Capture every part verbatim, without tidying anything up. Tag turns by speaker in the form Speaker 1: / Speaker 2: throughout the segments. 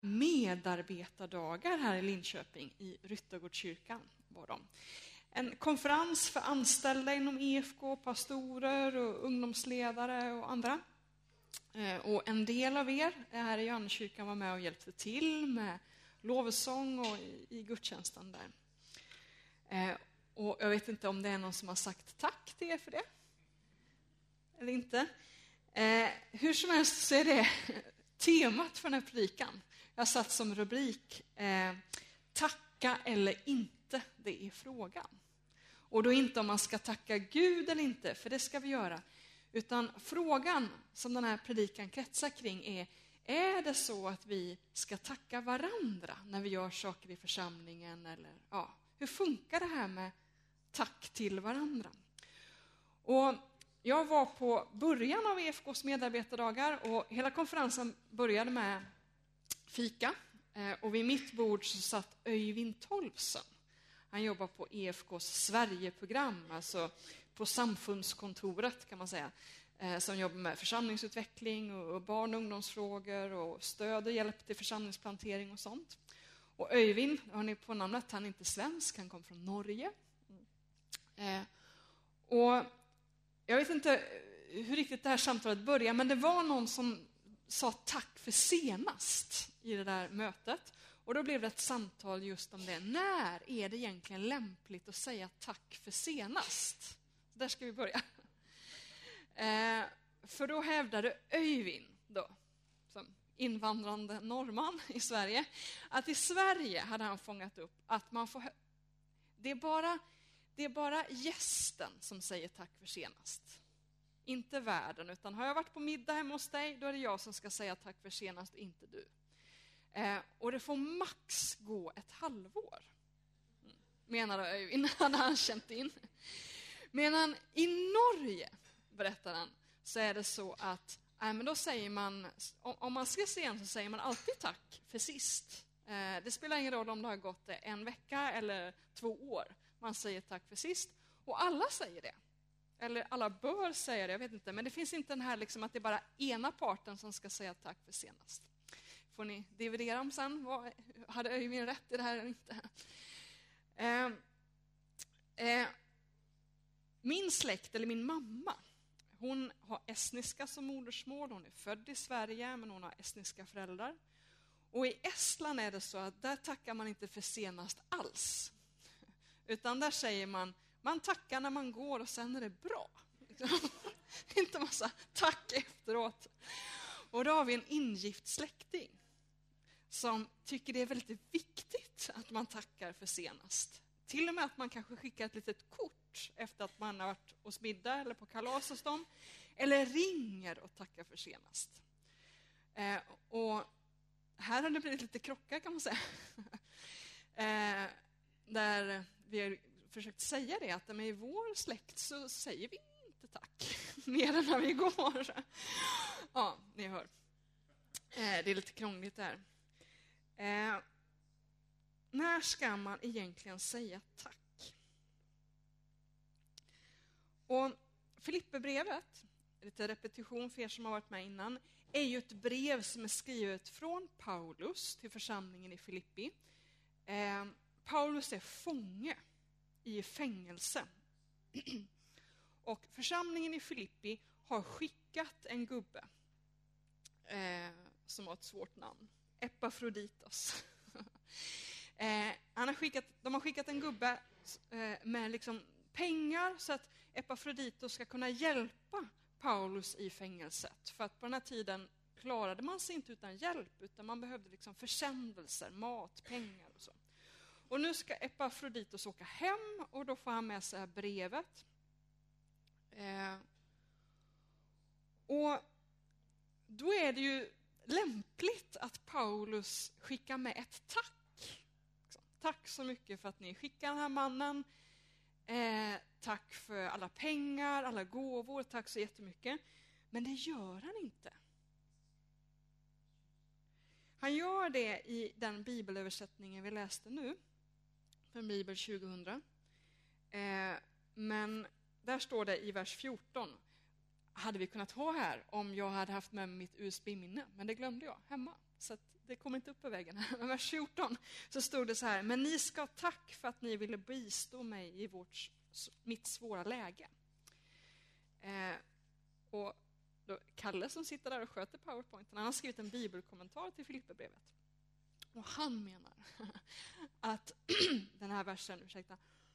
Speaker 1: medarbetardagar här i Linköping i Ryttargårdskyrkan var de. En konferens för anställda inom E F K, pastorer och ungdomsledare och andra. Och en del av er här i Johanneskyrkan var med och hjälpte till med lovsång och i, i gudstjänsten där. Eh, och jag vet inte om det är någon som har sagt tack till er för det. Eller inte. Eh, hur som helst så är det temat för den här predikan. Jag har satt som rubrik eh, tacka eller inte, det är frågan. Och då inte om man ska tacka Gud eller inte, för det ska vi göra. Utan frågan som den här predikan kretsar kring är, är det så att vi ska tacka varandra när vi gör saker i församlingen? Eller, ja, hur funkar det här med tack till varandra? Och jag var på början av E F K:s medarbetardagar och hela konferensen började med fika. Och vid mitt bord så satt Öyvind Tolfsen. Han jobbar på E F K:s Sverigeprogram, alltså på samfundskontoret kan man säga, som jobbar med församlingsutveckling och barn- och ungdomsfrågor och stöd och hjälp till församlingsplantering och sånt. Och Öyvind, har ni på namnet, han är inte svensk, han kom från Norge. Eh, och jag vet inte hur riktigt det här samtalet började, men det var någon som sa tack för senast i det där mötet. Och då blev det ett samtal just om det. När är det egentligen lämpligt att säga tack för senast? Så där ska vi börja. Eh, för då hävdade Öyvind, då, som invandrande norrman i Sverige, att i Sverige hade han fångat upp att man får... Det är bara, det är bara gästen som säger tack för senast. Inte värden, utan har jag varit på middag hemma hos dig, då är det jag som ska säga tack för senast, inte du. Eh, och det får max gå ett halvår, menade Öyvind, hade han känt in. Medan i Norge, berättar han, så är det så att äh, men då säger man, om man ska se en så säger man alltid tack för sist. Eh, det spelar ingen roll om det har gått en vecka eller två år. Man säger tack för sist. Och alla säger det. Eller alla bör säga det, jag vet inte. Men det finns inte den här liksom att det är bara ena parten som ska säga tack för senast. Får ni dividera om sen. Vad, hade Öyvind rätt i det här eller inte? Eh, eh, min släkt, eller min mamma, hon har estniska som modersmål. Hon är född i Sverige, men hon har estniska föräldrar. Och i Estland är det så att där tackar man inte för senast alls. Utan där säger man, man tackar när man går och sen är det bra. Inte massa tack efteråt. Och då har vi en ingift släkting som tycker det är väldigt viktigt att man tackar för senast. Till och med att man kanske skickar ett litet kort efter att man har varit hos middag eller på kalas hos dem. Eller ringer och tackar för senast. Eh, och här har det blivit lite krockar kan man säga. eh, där vi har försökt säga det att i vår släkt så säger vi inte tack. Mer än när vi går. Ja, ni hör. Eh, det är lite krångligt där. Eh, när ska man egentligen säga tack? Och Filipperbrevet, lite repetition för er som har varit med innan, är ju ett brev som är skrivet från Paulus till församlingen i Filippi. Eh, Paulus är fånge i fängelse. Och församlingen i Filippi har skickat en gubbe eh, som har ett svårt namn. Epafroditos. eh, han har skickat, de har skickat en gubbe eh, med liksom pengar så att Epafroditos ska kunna hjälpa Paulus i fängelset. För att på den här tiden klarade man sig inte utan hjälp, utan man behövde liksom försändelser, mat, pengar och så. Och nu ska Epafroditos åka hem och då får han med sig brevet. Eh, och då är det ju lämpligt att Paulus skickar med ett tack. Tack så mycket för att ni skickar den här mannen. Eh, tack för alla pengar, alla gåvor, tack så jättemycket. Men det gör han inte. Han gör det i den bibelöversättningen vi läste nu. Från Bibel tjugohundra. Eh, men där står det i vers fjorton. Hade vi kunnat ha här om jag hade haft med mitt U S B-minne. Men det glömde jag hemma. Så att det kommer inte upp på väggen här. Men vers fjorton så stod det så här: men ni ska ha tack för att ni ville bistå mig i vårt, mitt svåra läge. Eh, och då, Kalle som sitter där och sköter PowerPointen, han har skrivit en bibelkommentar till Filipperbrevet. Och han menar att den här versen, ursäkta,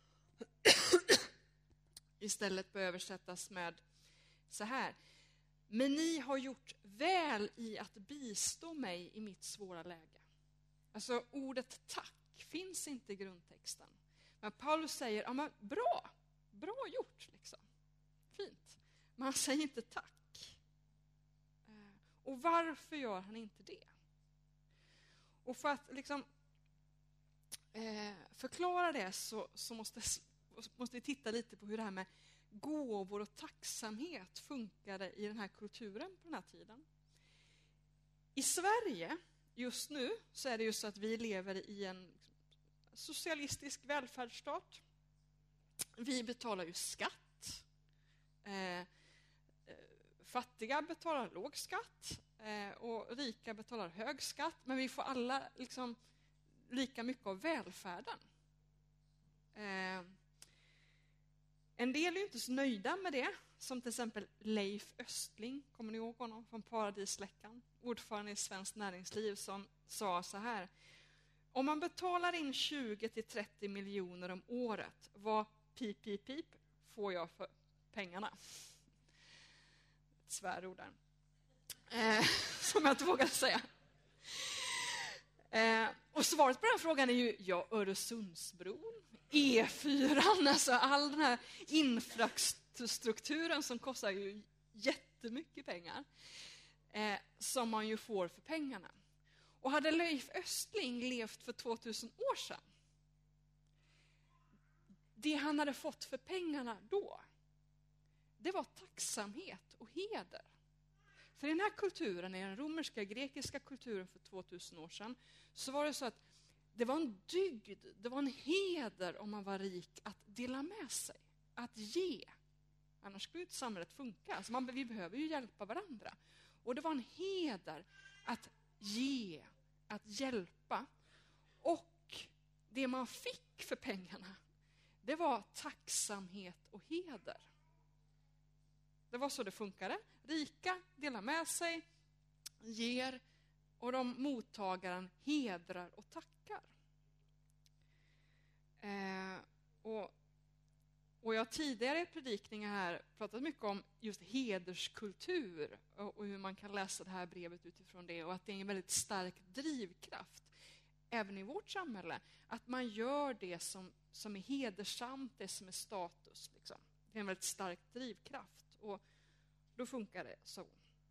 Speaker 1: istället bör översättas med så här: men ni har gjort väl i att bistå mig i mitt svåra läge. Alltså ordet tack finns inte i grundtexten. Men Paulus säger, ja men bra, bra gjort liksom. Fint. Men han säger inte tack. Och varför gör han inte det? Och för att liksom eh, förklara det så, så måste, måste vi titta lite på hur det här med gåvor och tacksamhet funkade i den här kulturen på den här tiden. I Sverige just nu så är det ju så att vi lever i en socialistisk välfärdsstat. Vi betalar ju skatt. Eh, fattiga betalar låg skatt eh, och rika betalar hög skatt. Men vi får alla liksom lika mycket av välfärden. Eh, En del är ju inte så nöjda med det, som till exempel Leif Östling, kommer ni ihåg honom från Paradisläckan, ordförande i Svenskt Näringsliv, som sa så här: om man betalar in tjugo till trettio miljoner om året, vad pip pip pip får jag för pengarna? Ett svärord där. Eh, som jag inte vågar säga. Eh, och svaret på den frågan är ju ja, Öresundsbron, E fyra, alltså all den här infrastrukturen som kostar ju jättemycket pengar, eh, som man ju får för pengarna. Och hade Leif Östling levt för tvåtusen år sedan, det han hade fått för pengarna då, det var tacksamhet och heder. För i den här kulturen, i den romerska grekiska kulturen för tvåtusen år sedan, så var det så att det var en dygd, det var en heder om man var rik att dela med sig, att ge. Annars skulle inte samhället funka. Alltså man, vi behöver ju hjälpa varandra. Och det var en heder att ge, att hjälpa. Och det man fick för pengarna, det var tacksamhet och heder. Det var så det funkade. Rika delar med sig, ger, och de mottagaren hedrar och tackar. Eh, och, och jag har tidigare i predikningar här pratat mycket om just hederskultur och, och hur man kan läsa det här brevet utifrån det, och att det är en väldigt stark drivkraft även i vårt samhälle, att man gör det som, som är hedersamt, det som är status. Liksom. Det är en väldigt stark drivkraft, och då funkar det så.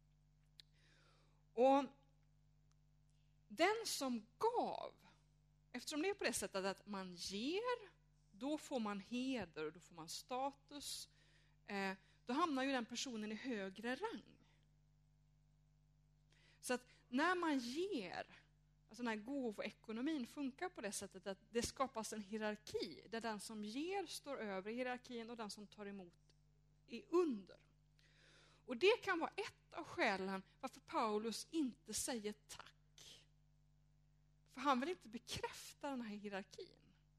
Speaker 1: Och den som gav, eftersom det är på det sättet att man ger, då får man heder och då får man status. Eh, då hamnar ju den personen i högre rang. Så att när man ger, alltså den här gåvoekonomin funkar på det sättet att det skapas en hierarki där den som ger står över hierarkin och den som tar emot är under. Och det kan vara ett av skälen varför Paulus inte säger tack. För han vill inte bekräfta den här hierarkin.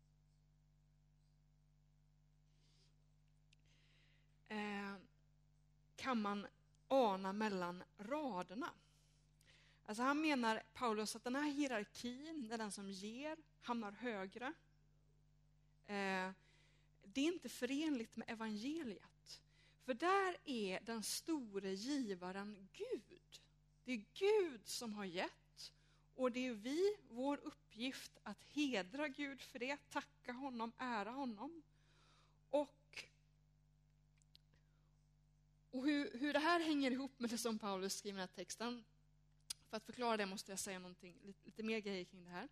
Speaker 1: Eh, kan man ana mellan raderna. Alltså han menar, Paulus, att den här hierarkin, där den som ger hamnar högre, eh, det är inte förenligt med evangeliet. För där är den store givaren Gud. Det är Gud som har gett, och det är vi, vår uppgift att hedra Gud för det, tacka honom, ära honom. Och, och hur, hur det här hänger ihop med det som Paulus skriver i den här texten. För att förklara det måste jag säga någonting, lite, lite mer grejer kring det här.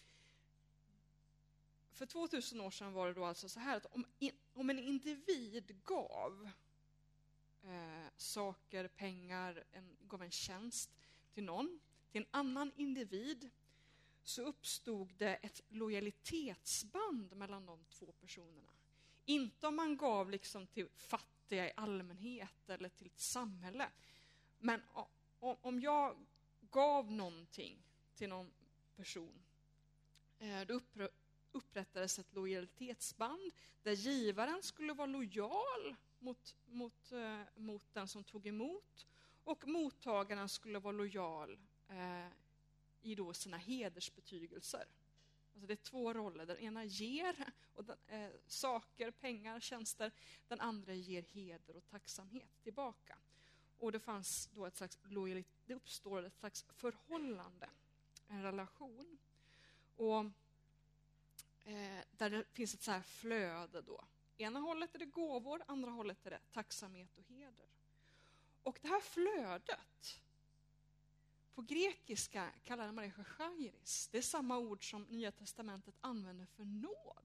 Speaker 1: För tvåtusen år sedan var det då alltså så här att om, om en individ gav eh, saker, pengar, en, gav en tjänst till någon, till en annan individ, så uppstod det ett lojalitetsband mellan de två personerna. Inte om man gav liksom till fattiga i allmänhet eller till ett samhälle. Men om jag gav någonting till någon person. Då upprättades ett lojalitetsband där givaren skulle vara lojal mot, mot, mot den som tog emot, och mottagaren skulle vara lojal eh, i då sina hedersbetygelser. Alltså det är två roller. Den ena ger och den, eh, saker, pengar, tjänster. Den andra ger heder och tacksamhet tillbaka. Och det fanns då ett slags lojalitet, det uppstår ett slags förhållande, en relation. Och eh, där det finns ett så här flöde då. Ena hållet är det gåvor, andra hållet är det tacksamhet och heder. Och det här flödet, på grekiska kallar man det för chairis. Det är samma ord som Nya testamentet använder för nåd.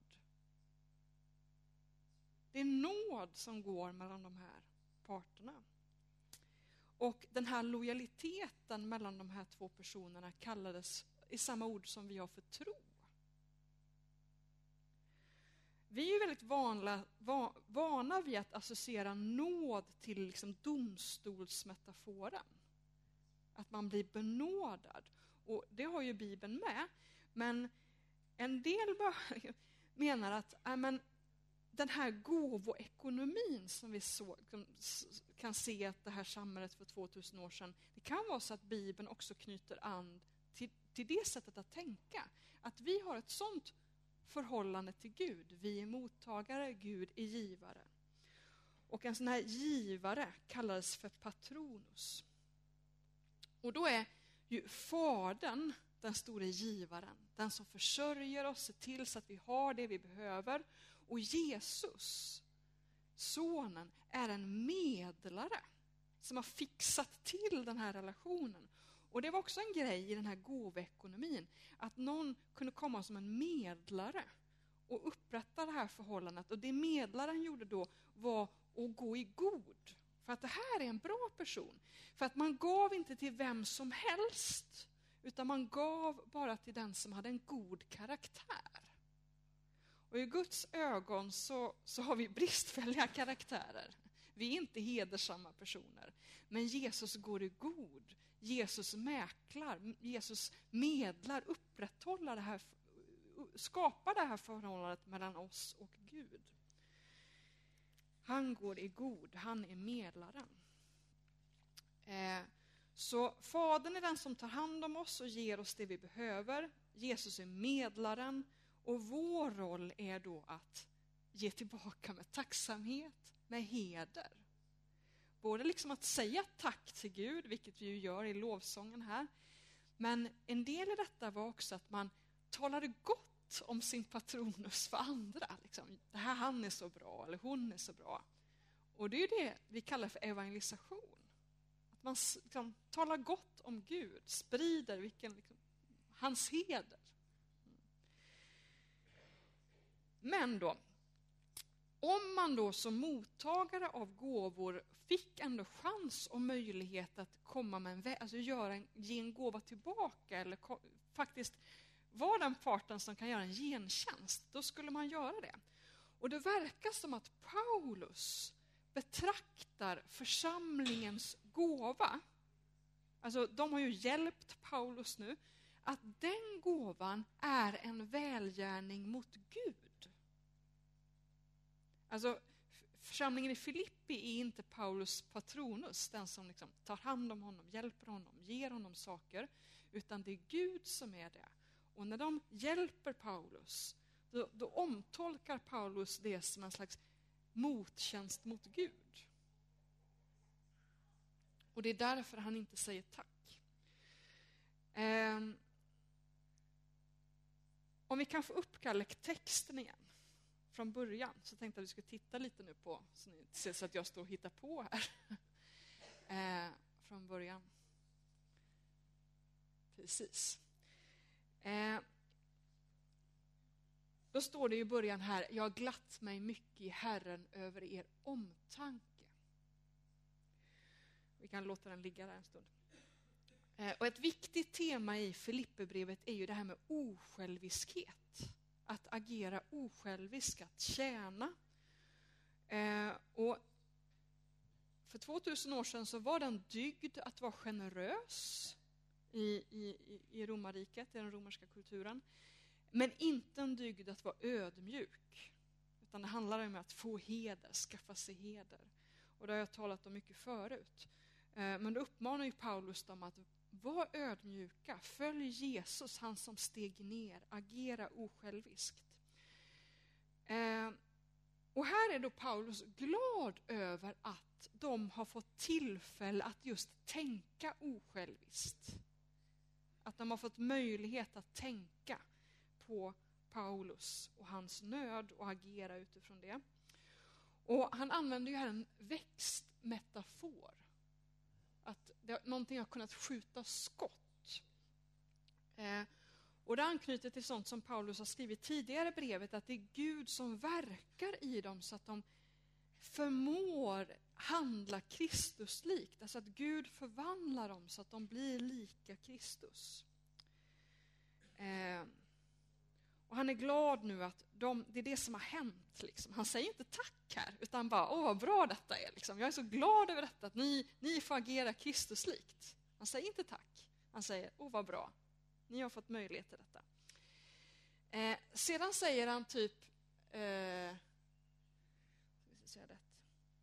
Speaker 1: Det är nåd som går mellan de här parterna. Och den här lojaliteten mellan de här två personerna kallades i samma ord som vi har för tro. Vi är ju väldigt vanliga, va, vana vid att associera nåd till liksom domstolsmetaforen. Att man blir benådad. Och det har ju Bibeln med. Men en del menar att äh, men, den här gåvoekonomin som vi så, kan se att det här samhället för tvåtusen år sedan, det kan vara så att Bibeln också knyter an till, till det sättet att tänka. Att vi har ett sånt förhållande till Gud. Vi är mottagare, Gud är givare. Och en sån här givare kallades för patronus. Och då är ju fadern den stora givaren. Den som försörjer oss, ser till så att vi har det vi behöver. Och Jesus, sonen, är en medlare som har fixat till den här relationen. Och det var också en grej i den här gåvoekonomin. Att någon kunde komma som en medlare och upprätta det här förhållandet. Och det medlaren gjorde då var att gå i god. För att det här är en bra person. För att man gav inte till vem som helst. Utan man gav bara till den som hade en god karaktär. Och i Guds ögon så, så har vi bristfälliga karaktärer. Vi är inte hedersamma personer. Men Jesus går i god. Jesus mäklar. Jesus medlar, upprätthåller det här, skapar det här förhållandet mellan oss och Gud. Han går i god. Han är medlaren. Eh, så Fadern är den som tar hand om oss och ger oss det vi behöver. Jesus är medlaren. Och vår roll är då att ge tillbaka med tacksamhet, med heder. Både liksom att säga tack till Gud, vilket vi ju gör i lovsången här. Men en del i detta var också att man talade gott om sin patronus för andra. Liksom, det här han är så bra, eller hon är så bra. Och det är det vi kallar för evangelisation. Att man liksom talar gott om Gud, sprider vilken, liksom, hans heder. Men då, om man då som mottagare av gåvor fick ändå chans och möjlighet att komma med en vä- alltså göra en, ge en gåva tillbaka eller ko- faktiskt vara den parten som kan göra en gentjänst, då skulle man göra det. Och det verkar som att Paulus betraktar församlingens gåva, alltså de har ju hjälpt Paulus nu, att den gåvan är en välgärning mot Gud. Alltså församlingen i Filippi är inte Paulus patronus, den som liksom tar hand om honom, hjälper honom, ger honom saker, utan det är Gud som är det. Och när de hjälper Paulus, då, då omtolkar Paulus det som en slags mottjänst mot Gud. Och det är därför han inte säger tack. Eh, om vi kan få upp texten igen från början, så tänkte jag att vi skulle titta lite nu på, så ni ser så att jag står och hittar på här. eh, från början. Precis. Eh, då står det i början här: jag har glatt mig mycket i Herren över er omtanke. Vi kan låta den ligga där en stund. Eh, och ett viktigt tema i Filipperbrevet är ju det här med osjälviskhet. Att agera osjälvisk, att tjäna. Eh, och för tvåtusen år sedan så var det en dygd att vara generös. i, i, i romarriket, i den romerska kulturen. Men inte en dygd att vara ödmjuk. Utan det handlar om att få heder, skaffa sig heder. Och det har jag talat om mycket förut. Men då uppmanar ju Paulus dem att vara ödmjuka. Följ Jesus, han som steg ner. Agera osjälviskt. Och här är då Paulus glad över att de har fått tillfälle att just tänka osjälviskt. Att de har fått möjlighet att tänka på Paulus och hans nöd och agera utifrån det. Och han använder ju här en växtmetafor. Att det, någonting har kunnat skjuta skott. Eh, och det anknyter till sånt som Paulus har skrivit tidigare i brevet, att det är Gud som verkar i dem så att de förmår handla Kristuslikt. Alltså att Gud förvandlar dem så att de blir lika Kristus. Eh, och han är glad nu att de, det är det som har hänt. Liksom. Han säger inte tack här, utan bara, åh vad bra detta är. Liksom. Jag är så glad över detta, att ni, ni får agera Kristuslikt. Han säger inte tack. Han säger, åh vad bra. Ni har fått möjlighet till detta. Eh, sedan säger han typ, eh, ska jag säga rätt?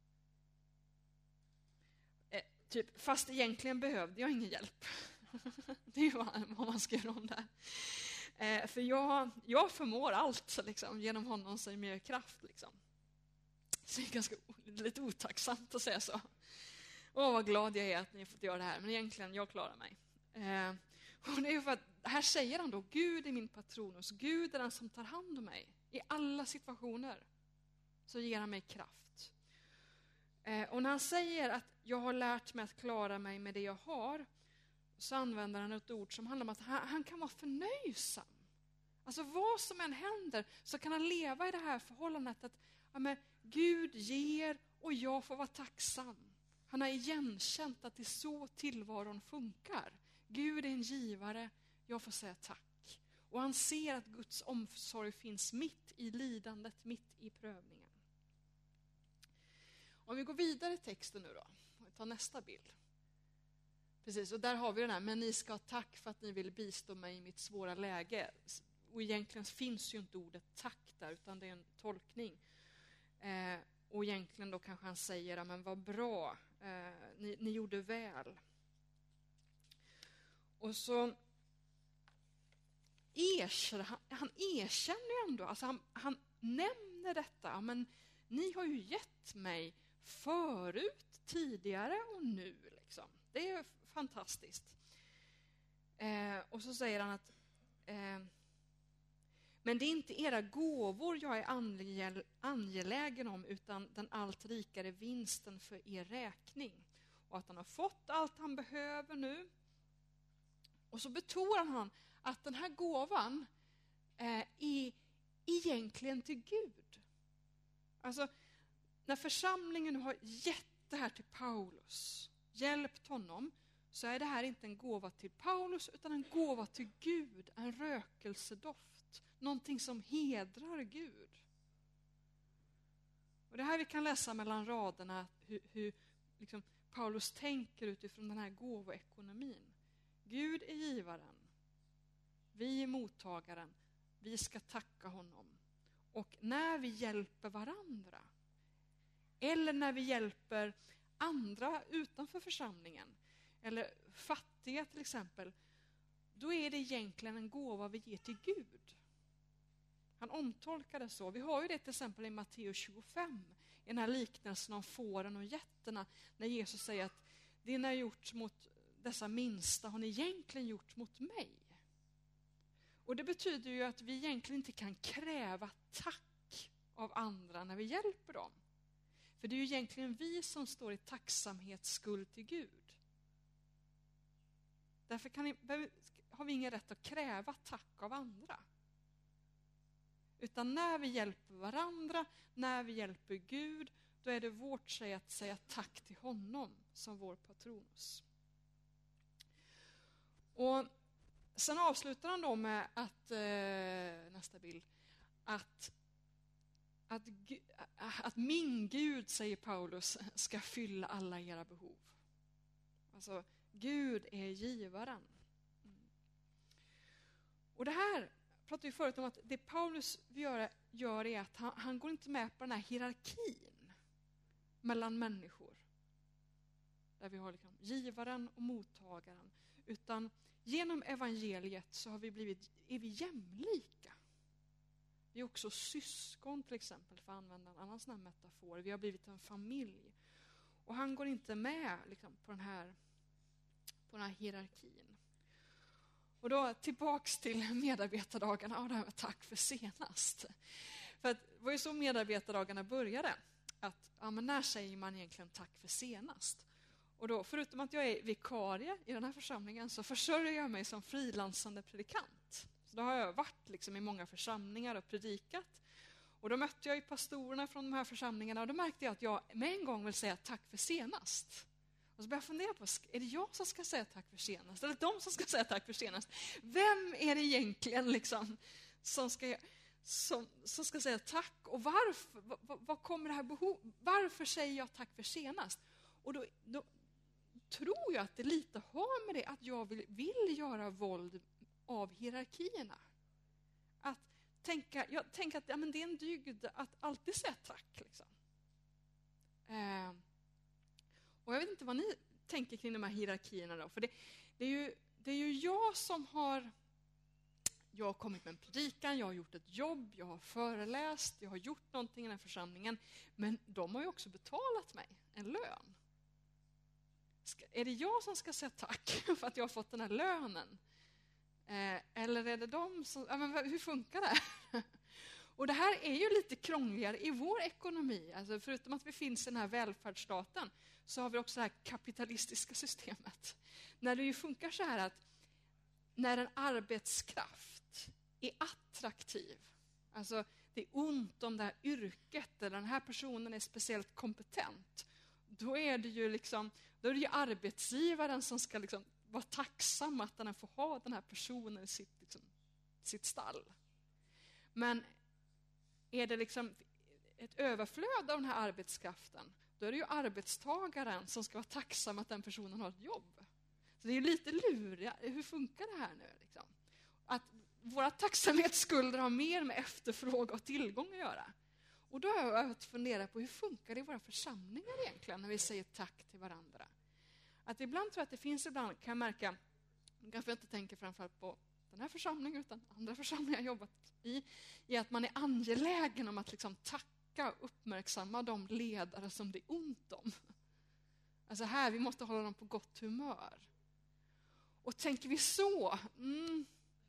Speaker 1: Eh, typ, fast egentligen behövde jag ingen hjälp. Det är vad, vad man ska göra om det. Eh, för jag, jag förmår allt liksom, genom honom som mer kraft. Liksom. Så det är ganska lite otacksamt att säga så. Åh, vad glad jag är att ni har fått göra det här. Men egentligen, jag klarar mig. Eh, och det är för att, här säger han då, Gud är min patronus. Gud är den som tar hand om mig. I alla situationer så ger han mig kraft. Eh, och när han säger att jag har lärt mig att klara mig med det jag har, så använder han ett ord som handlar om att han, han kan vara förnöjsam. Alltså vad som än händer så kan han leva i det här förhållandet att ja, men Gud ger och jag får vara tacksam. Han har igenkänt att det är så tillvaron funkar. Gud är en givare, jag får säga tack. Och han ser att Guds omsorg finns mitt i lidandet, mitt i prövningen. Om vi går vidare i texten nu då, och tar nästa bild. Precis, och där har vi den här, men ni ska ha tack för att ni vill bistå mig i mitt svåra läge. Och egentligen finns ju inte ordet tack där, utan det är en tolkning. Eh, och egentligen då kanske han säger, ja, men vad bra, eh, ni, ni gjorde väl. Och så erkänner han, han erkänner ändå, alltså han, han nämner detta, ja, men ni har ju gett mig förut, tidigare och nu liksom. Det är fantastiskt. Eh, och så säger han att eh, men det är inte era gåvor jag är angel, angelägen om, utan den allt rikare vinsten för er räkning. Och att han har fått allt han behöver nu. Och så betonar han att den här gåvan eh, är egentligen till Gud. Alltså när församlingen har gett det här till Paulus, hjälpt honom, så är det här inte en gåva till Paulus utan en gåva till Gud, en rökelsedoft, någonting som hedrar Gud. Och det här vi kan läsa mellan raderna hur, hur liksom Paulus tänker utifrån den här gåvoekonomin. Gud är givaren, vi är mottagaren, vi ska tacka honom. Och när vi hjälper varandra, eller när vi hjälper andra utanför församlingen, eller fattiga till exempel, då är det egentligen en gåva vi ger till Gud. Han omtolkar det så. Vi har ju det till exempel i Matteus tjugofem, i den här liknelsen om fåren och getterna, när Jesus säger att det ni har gjort mot dessa minsta har ni egentligen gjort mot mig. Och det betyder ju att vi egentligen inte kan kräva tack av andra när vi hjälper dem. För det är ju egentligen vi som står i tacksamhetsskuld till Gud. Därför kan ni, har vi ingen rätt att kräva tack av andra. Utan när vi hjälper varandra, när vi hjälper Gud, då är det vårt sätt att säga tack till honom som vår patronus. Och sen avslutar han då med att, eh, nästa bild, att, att, att min Gud, säger Paulus, ska fylla alla era behov. Alltså, Gud är givaren. Och det här pratade vi förut om, att det Paulus gör, gör är att han, han går inte med på den här hierarkin mellan människor. Där vi har liksom givaren och mottagaren. Utan genom evangeliet så har vi blivit, är vi jämlika. Vi är också syskon till exempel, för att använda en annan sån här metafor. Vi har blivit en familj. Och han går inte med liksom, på, den här, på den här hierarkin. Och då tillbaks till medarbetardagarna och det här med tack för senast. För att det var ju så medarbetardagarna började. Att, ja, men när säger man egentligen tack för senast? Och då, förutom att jag är vikarie i den här församlingen, så försörjer jag mig som frilansande predikant. Så då har jag varit liksom i många församlingar och predikat. Och då mötte jag ju pastorerna från de här församlingarna, och då märkte jag att jag med en gång vill säga tack för senast. Och så började jag fundera på, är det jag som ska säga tack för senast? Eller de som ska säga tack för senast? Vem är det egentligen liksom som ska, som, som ska säga tack? Och varför? Vad, vad kommer det här behov? Varför säger jag tack för senast? Och då, då tror jag att det lite har med det att jag vill, vill göra våld av hierarkierna. Att tänka, jag tänker att ja, men det är en dygd att alltid säga tack. Liksom. Eh, och jag vet inte vad ni tänker kring de här hierarkierna då. För det, det, är ju, det är ju jag som har, jag har kommit med en predikan, jag har gjort ett jobb, jag har föreläst, jag har gjort någonting i den här församlingen. Men de har ju också betalat mig en lön. Ska, är det jag som ska säga tack för att jag har fått den här lönen? Eh, eller är det de som... Ja, men hur funkar det? Och det här är ju lite krångligare i vår ekonomi. Alltså förutom att vi finns i den här välfärdsstaten så har vi också det här kapitalistiska systemet. När det ju funkar så här att när en arbetskraft är attraktiv, alltså det är ont om det här yrket eller den här personen är speciellt kompetent, då är det ju liksom, då är det ju arbetsgivaren som ska liksom vara tacksam att den får ha den här personen i sitt, liksom, sitt stall. Men är det liksom ett överflöd av den här arbetskraften, då är det ju arbetstagaren som ska vara tacksam att den personen har ett jobb. Så det är ju lite luriga. Hur funkar det här nu? Liksom? Att våra tacksamhetsskulder har mer med efterfråga och tillgång att göra. Och då har jag att fundera på hur funkar det i våra församlingar egentligen när vi säger tack till varandra. Att ibland tror jag att det finns, ibland kan jag märka, kanske jag inte tänker framförallt på den här församlingen utan andra församlingar jag jobbat i, i att man är angelägen om att liksom tacka och uppmärksamma de ledare som det är ont om. Alltså här, vi måste hålla dem på gott humör. Och tänker vi så, mm,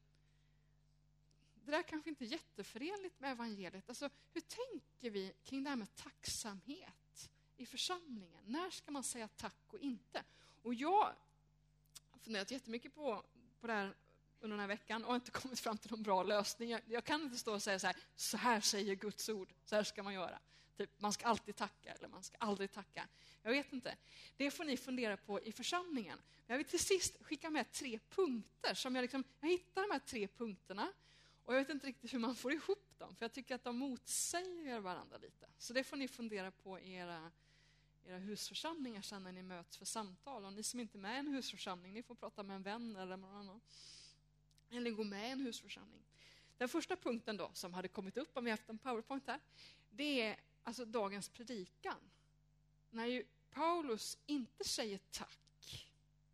Speaker 1: det där kanske inte är jätteförenligt med evangeliet. Alltså hur tänker vi kring det här med tacksamhet i församlingen? När ska man säga tack och inte? Och jag har funderat jättemycket på, på det här under den här veckan och inte kommit fram till någon bra lösning. Jag, jag kan inte stå och säga så här, så här säger Guds ord, så här ska man göra. Typ, man ska alltid tacka eller man ska aldrig tacka. Jag vet inte. Det får ni fundera på i församlingen. Men jag vill till sist skicka med tre punkter. Som jag, liksom, jag hittar de här tre punkterna och jag vet inte riktigt hur man får ihop dem. För jag tycker att de motsäger varandra lite. Så det får ni fundera på i era, era husförsamlingar sen när ni möts för samtal. Och ni som inte är med i en husförsamling, ni får prata med en vän eller någon annan. Eller gå med i en husförsamling. Den första punkten då, som hade kommit upp om vi haft en powerpoint här, det är alltså dagens predikan. När ju Paulus inte säger tack.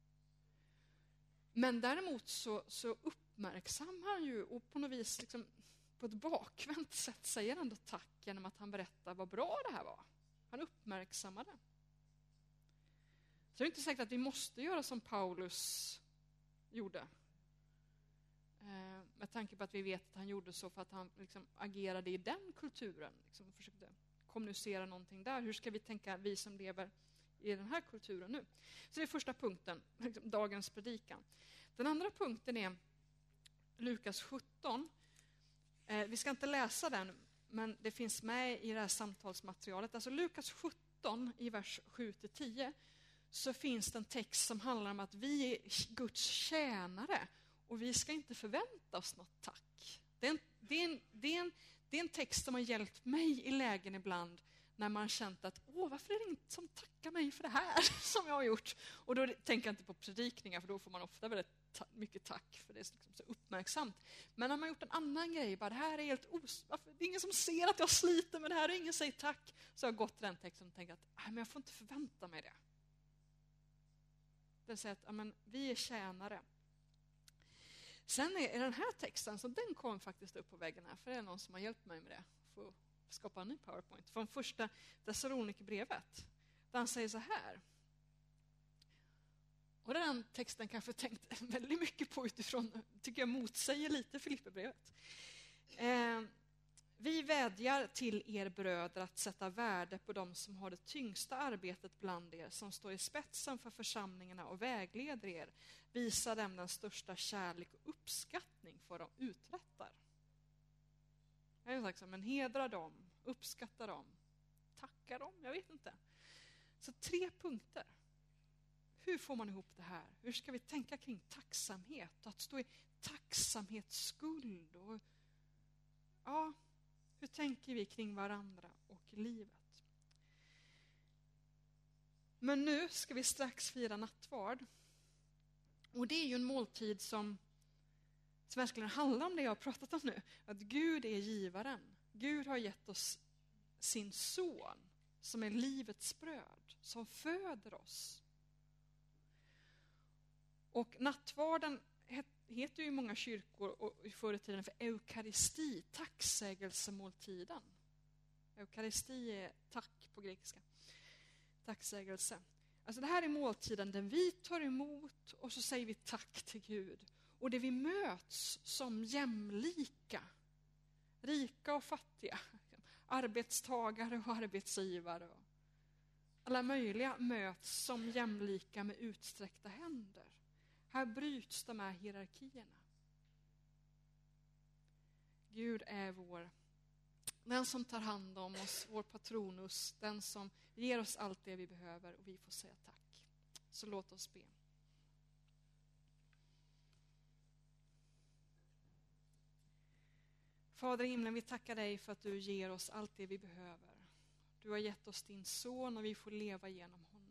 Speaker 1: Men däremot så, så uppmärksammar han ju och på något vis liksom, på ett bakvänt sätt säger han då tack genom att han berättar vad bra det här var. Han uppmärksammar det. Så det är inte säkert att vi måste göra som Paulus gjorde. Med tanke på att vi vet att han gjorde så för att han liksom agerade i den kulturen. Liksom försökte kommunicera någonting där. Hur ska vi tänka, vi som lever i den här kulturen nu? Så det är första punkten, liksom dagens predikan. Den andra punkten är Lukas sjutton. Eh, vi ska inte läsa den, men det finns med i det här samtalsmaterialet. Alltså Lukas sjutton i vers sju till tio så finns det en text som handlar om att vi är Guds tjänare. Och vi ska inte förvänta oss något tack. Det är, en, det, är en, det, är en, det är en text som har hjälpt mig i lägen ibland när man har känt att åh, varför är det inte som tackar mig för det här som jag har gjort? Och då tänker jag inte på predikningar för då får man ofta väldigt ta- mycket tack för det är liksom så uppmärksamt. Men när man gjort en annan grej, bara det här är helt os- varför? Det är ingen som ser att jag sliter med det här, och ingen säger tack. Så jag har gått till den texten och tänkt att nej, men jag får inte förvänta mig det. Det vill säga att ja, men, vi är tjänare. Sen är, är den här texten, så den kom faktiskt upp på väggen här, för det är någon som har hjälpt mig med det. För att skapa en ny PowerPoint. Från första Thessalonikerbrevet. Där han säger så här. Och den texten kanske tänkt väldigt mycket på utifrån, tycker jag motsäger lite Filipperbrevet. Eh, vi vädjar till er bröder att sätta värde på dem som har det tyngsta arbetet bland er, som står i spetsen för församlingarna och vägleder er. Visa dem den största kärlek och uppskattning för vad de uträttar. Jag har sagt så, men hedra dem, uppskatta dem, tacka dem, jag vet inte. Så tre punkter. Hur får man ihop det här? Hur ska vi tänka kring tacksamhet? Att stå i tacksamhetsskuld. Och, ja, hur tänker vi kring varandra och livet? Men nu ska vi strax fira nattvard. Och det är ju en måltid som, som verkligen handlar om det jag har pratat om nu. Att Gud är givaren. Gud har gett oss sin son som är livets bröd, som föder oss. Och nattvarden heter ju i många kyrkor och i förr i tiden för eukaristi, tacksägelsemåltiden. Eukaristi är tack på grekiska. Tacksägelse. Alltså det här är måltiden där vi tar emot och så säger vi tack till Gud. Och det vi möts som jämlika, rika och fattiga, arbetstagare och arbetsgivare. Alla möjliga möts som jämlika med utsträckta händer. Här bryts de här hierarkierna. Gud är vår, den som tar hand om oss, vår patronus, den som ger oss allt det vi behöver, och vi får säga tack. Så låt oss be. Fader i himlen, vi tackar dig för att du ger oss allt det vi behöver. Du har gett oss din son och vi får leva genom honom.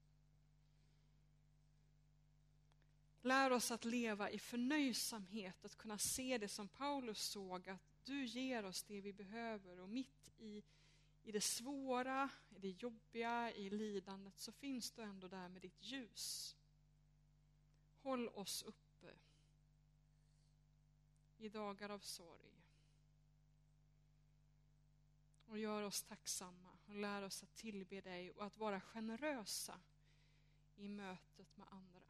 Speaker 1: Lär oss att leva i förnöjsamhet, att kunna se det som Paulus såg, att du ger oss det vi behöver, och mitt i, i det svåra, i det jobbiga, i lidandet, så finns du ändå där med ditt ljus. Håll oss uppe i dagar av sorg. Och gör oss tacksamma och lär oss att tillbe dig och att vara generösa i mötet med andra.